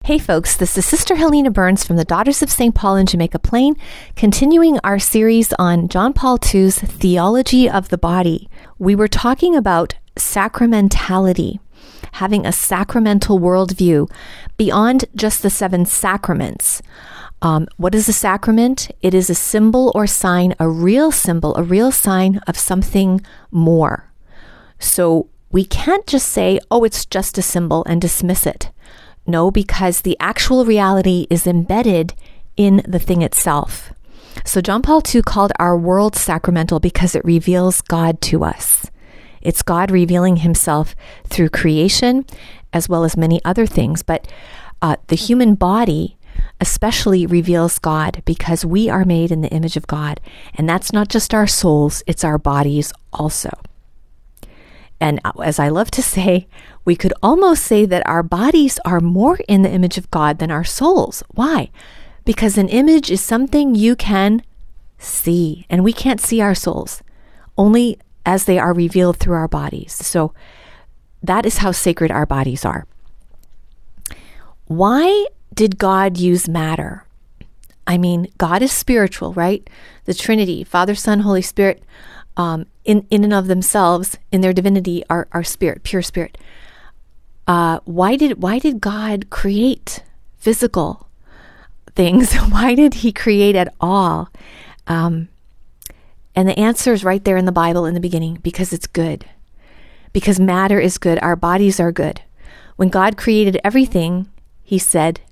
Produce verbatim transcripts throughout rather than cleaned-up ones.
Hey folks, this is Sister Helena Burns from the Daughters of Saint Paul in Jamaica Plain, continuing our series on John Paul the Second's Theology of the Body. We were talking about sacramentality, having a sacramental worldview beyond just the seven sacraments. Um, what is a sacrament? It is a symbol or sign, a real symbol, a real sign of something more. So we can't just say, oh, it's just a symbol and dismiss it. No, because the actual reality is embedded in the thing itself. So John Paul the Second called our world sacramental because it reveals God to us. It's God revealing himself through creation as well as many other things. But uh, the human body especially reveals God because we are made in the image of God. And that's not just our souls, it's our bodies also. And as I love to say, we could almost say that our bodies are more in the image of God than our souls. Why? Because an image is something you can see, and we can't see our souls, only as they are revealed through our bodies. So that is how sacred our bodies are. Why did God use matter? I mean, God is spiritual, right? The Trinity, Father, Son, Holy Spirit, um, in, in and of themselves, in their divinity, are, are spirit, pure spirit. Uh, why did why did God create physical things? Why did he create at all? Um, and the answer is right there in the Bible in the beginning, because it's good. Because matter is good. Our bodies are good. When God created everything, he said,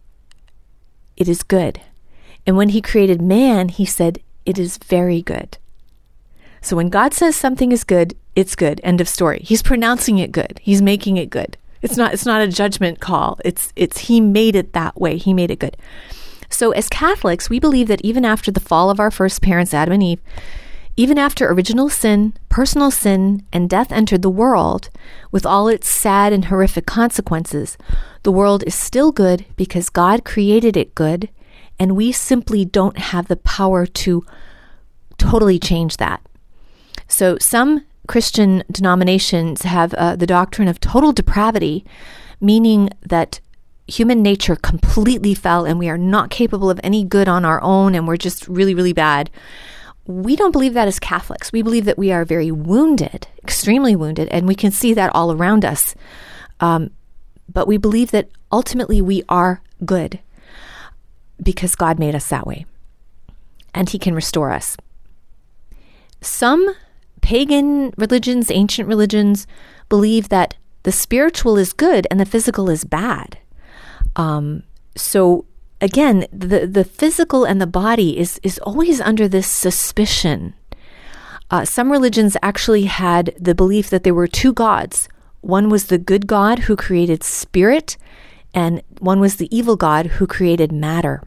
it is good. And when he created man, he said, it is very good. So when God says something is good, it's good. End of story. He's pronouncing it good. He's making it good. It's not, it's not a judgment call. It's, it's, he made it that way. He made it good. So as Catholics, we believe that even after the fall of our first parents, Adam and Eve, even after original sin, personal sin, and death entered the world, with all its sad and horrific consequences, the world is still good because God created it good, and we simply don't have the power to totally change that. So some Christian denominations have uh, the doctrine of total depravity, meaning that human nature completely fell and we are not capable of any good on our own and we're just really, really bad. We don't believe that as Catholics. We believe that we are very wounded, extremely wounded, and we can see that all around us. Um, but we believe that ultimately we are good because God made us that way and he can restore us. Some pagan religions, ancient religions, believe that the spiritual is good and the physical is bad. Um, so again, the, the physical and the body is, is always under this suspicion. Uh, some religions actually had the belief that there were two gods. One was the good God who created spirit, and one was the evil God who created matter.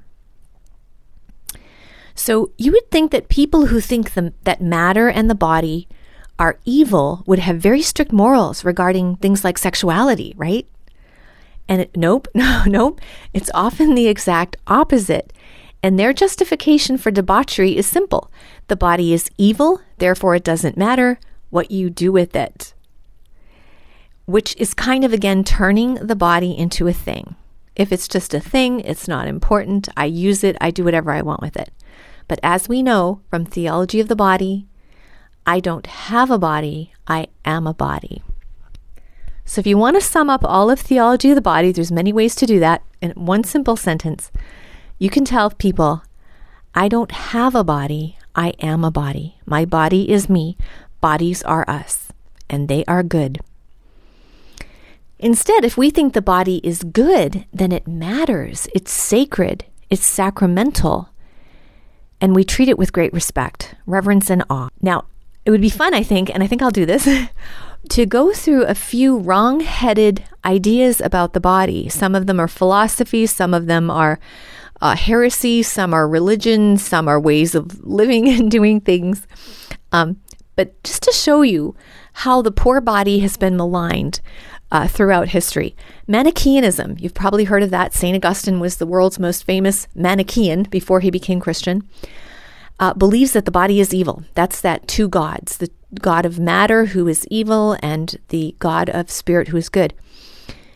So you would think that people who think the, that matter and the body are evil would have very strict morals regarding things like sexuality, right? And it, nope, no, nope. It's often the exact opposite. And their justification for debauchery is simple. The body is evil, therefore it doesn't matter what you do with it. Which is kind of, again, turning the body into a thing. If it's just a thing, it's not important. I use it, I do whatever I want with it. But as we know from theology of the body, I don't have a body, I am a body. So if you want to sum up all of theology of the body, there's many ways to do that in one simple sentence. You can tell people, I don't have a body, I am a body. My body is me, bodies are us, and they are good. Instead, if we think the body is good, then it matters, it's sacred, it's sacramental, and we treat it with great respect, reverence, and awe. Now, it would be fun, I think, and I think I'll do this, to go through a few wrong-headed ideas about the body. Some of them are philosophies, some of them are uh, heresy, some are religion, some are ways of living and doing things. Um, but just to show you how the poor body has been maligned uh, throughout history. Manichaeanism, you've probably heard of that. Saint Augustine was the world's most famous Manichaean before he became Christian. Uh, believes that the body is evil. That's that two gods, the God of matter who is evil and the God of spirit who is good.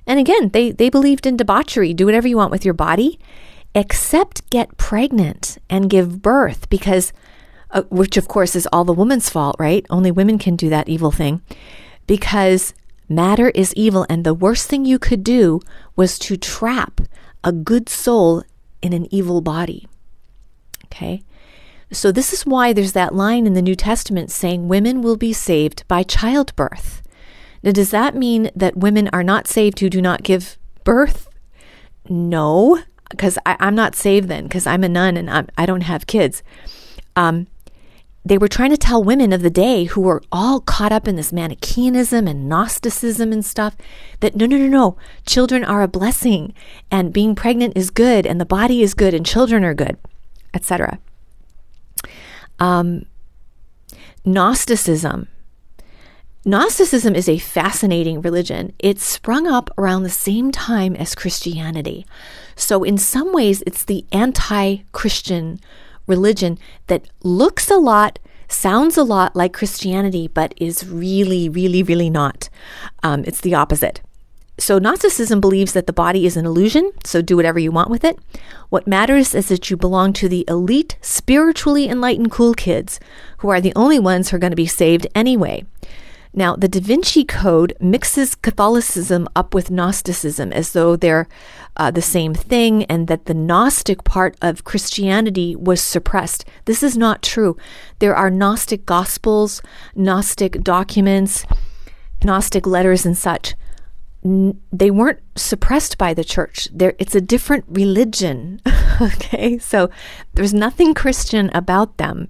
And again, they, they believed in debauchery. Do whatever you want with your body, except get pregnant and give birth, because, uh, which of course is all the woman's fault, right? Only women can do that evil thing, because matter is evil. And the worst thing you could do was to trap a good soul in an evil body. Okay. So this is why there's that line in the New Testament saying women will be saved by childbirth. Now, does that mean that women are not saved who do not give birth? No, because I'm not saved then, because I'm a nun and I'm, I don't have kids. Um, they were trying to tell women of the day who were all caught up in this Manichaeanism and Gnosticism and stuff that no, no, no, no, children are a blessing and being pregnant is good and the body is good and children are good, et cetera. Um, Gnosticism. Gnosticism is a fascinating religion. It sprung up around the same time as Christianity. So in some ways, it's the anti-Christian religion that looks a lot, sounds a lot like Christianity, but is really, really, really not. Um, it's the opposite. So Gnosticism believes that the body is an illusion, so do whatever you want with it. What matters is that you belong to the elite, spiritually enlightened cool kids, who are the only ones who are going to be saved anyway. Now, the Da Vinci Code mixes Catholicism up with Gnosticism as though they're uh, the same thing, and that the Gnostic part of Christianity was suppressed. This is not true. There are Gnostic Gospels, Gnostic documents, Gnostic letters and such. They weren't suppressed by the church. There, it's a different religion. Okay, so there's nothing Christian about them.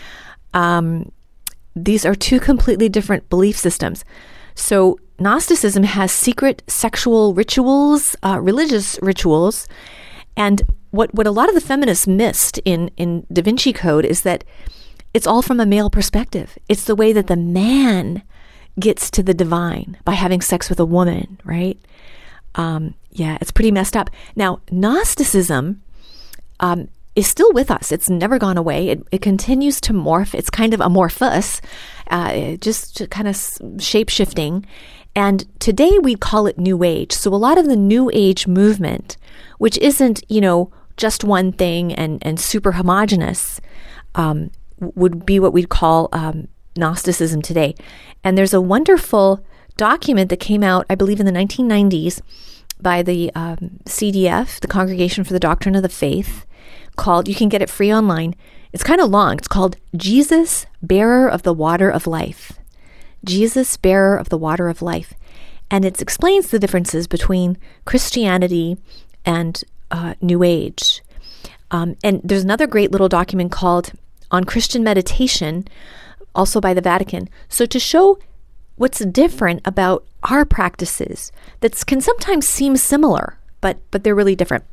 Um, these are two completely different belief systems. So Gnosticism has secret sexual rituals, uh, religious rituals, and what what a lot of the feminists missed in in Da Vinci Code is that it's all from a male perspective. It's the way that the man gets to the divine by having sex with a woman, right? Um, yeah, it's pretty messed up. Now, Gnosticism um, is still with us. It's never gone away. It, it continues to morph. It's kind of amorphous, uh, just kind of shape-shifting. And today we call it New Age. So a lot of the New Age movement, which isn't, you know, just one thing and, and super homogenous, um, would be what we'd call um, Gnosticism today. And there's a wonderful document that came out, I believe, in the nineteen nineties by the um, C D F, the Congregation for the Doctrine of the Faith, called, you can get it free online. It's kind of long. It's called Jesus, Bearer of the Water of Life. Jesus, Bearer of the Water of Life. And it explains the differences between Christianity and uh, New Age. Um, and there's another great little document called On Christian Meditation, also by the Vatican. So to show what's different about our practices that can sometimes seem similar, but but they're really different.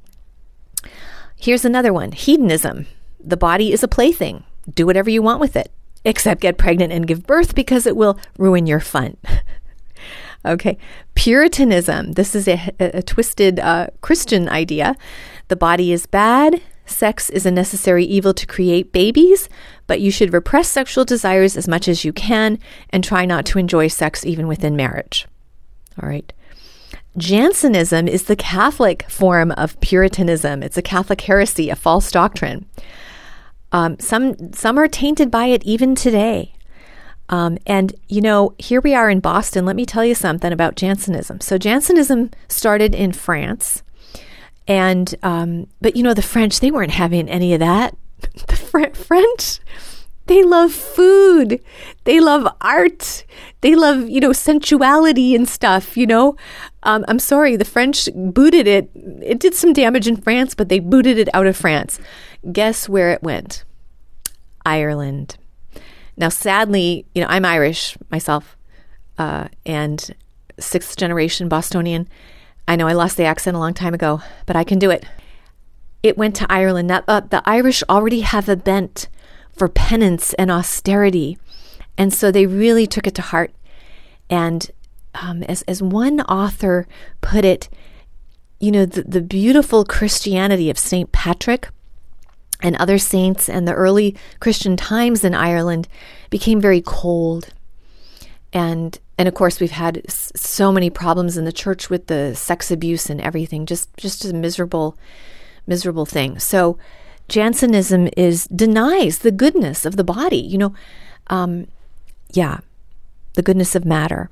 Here's another one. Hedonism. The body is a plaything. Do whatever you want with it, except get pregnant and give birth because it will ruin your fun. Okay. Puritanism. This is a, a, a twisted uh, Christian idea. The body is bad. Sex is a necessary evil to create babies, but you should repress sexual desires as much as you can and try not to enjoy sex even within marriage. All right. Jansenism is the Catholic form of Puritanism. It's a Catholic heresy, a false doctrine. Um, some some are tainted by it even today. Um, and, you know, here we are in Boston. Let me tell you something about Jansenism. So Jansenism started in France. And, um, but you know, the French, they weren't having any of that. The Fr- French, they love food. They love art. They love, you know, sensuality and stuff, you know. Um, I'm sorry, the French booted it. It did some damage in France, but they booted it out of France. Guess where it went? Ireland. Now, sadly, you know, I'm Irish myself, uh, and sixth generation Bostonian. I know I lost the accent a long time ago, but I can do it. It went to Ireland. Now, uh, the Irish already have a bent for penance and austerity, and so they really took it to heart. And um, as as one author put it, you know, the, the beautiful Christianity of Saint Patrick and other saints and the early Christian times in Ireland became very cold. And and of course, we've had s- so many problems in the church with the sex abuse and everything, just, just a miserable, miserable thing. So Jansenism is denies the goodness of the body, you know, um, yeah, the goodness of matter.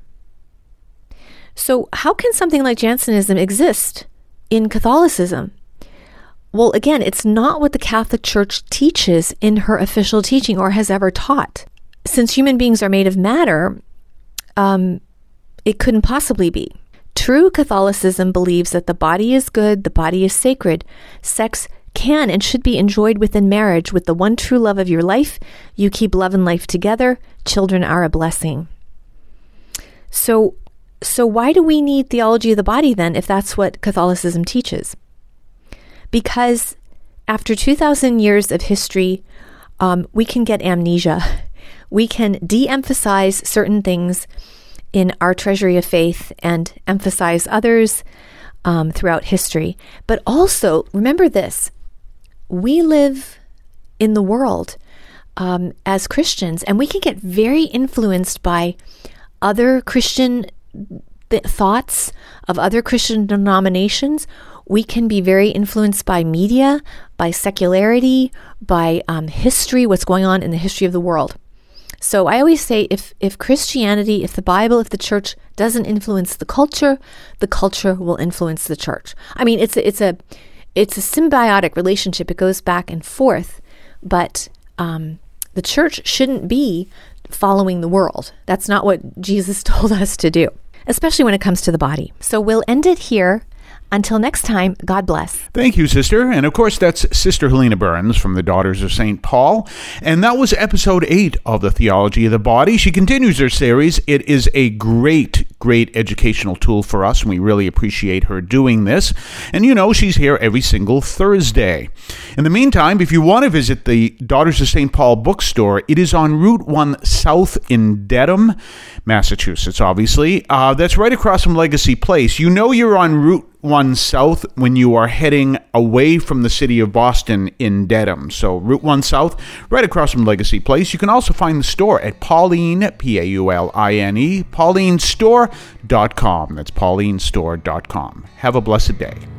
So how can something like Jansenism exist in Catholicism? Well, again, it's not what the Catholic Church teaches in her official teaching or has ever taught. Since human beings are made of matter, um, it couldn't possibly be. True Catholicism believes that the body is good, the body is sacred. Sex can and should be enjoyed within marriage with the one true love of your life. You keep love and life together. Children are a blessing. So, so why do we need theology of the body then, if that's what Catholicism teaches? Because after two thousand years of history, um, we can get amnesia. We can de-emphasize certain things in our treasury of faith and emphasize others um, throughout history. But also, remember this, we live in the world um, as Christians, and we can get very influenced by other Christian th- thoughts of other Christian denominations. We can be very influenced by media, by secularity, by um, history, what's going on in the history of the world. So I always say if, if Christianity, if the Bible, if the church doesn't influence the culture, the culture will influence the church. I mean, it's a, it's a, it's a symbiotic relationship. It goes back and forth, but um, the church shouldn't be following the world. That's not what Jesus told us to do, especially when it comes to the body. So we'll end it here. Until next time, God bless. Thank you, Sister. And of course, that's Sister Helena Burns from the Daughters of Saint Paul. And that was episode eight of the Theology of the Body. She continues her series. It is a great, great educational tool for us, and we really appreciate her doing this. And you know, she's here every single Thursday. In the meantime, if you want to visit the Daughters of Saint Paul bookstore, it is on Route one South in Dedham, Massachusetts, obviously. Uh, that's right across from Legacy Place. You know you're on Route one South when you are heading away from the city of Boston in Dedham. So Route one South, right across from Legacy Place. You can also find the store at Pauline, P A U L I N E, Pauline Store dot com. That's Pauline Store dot com. Have a blessed day.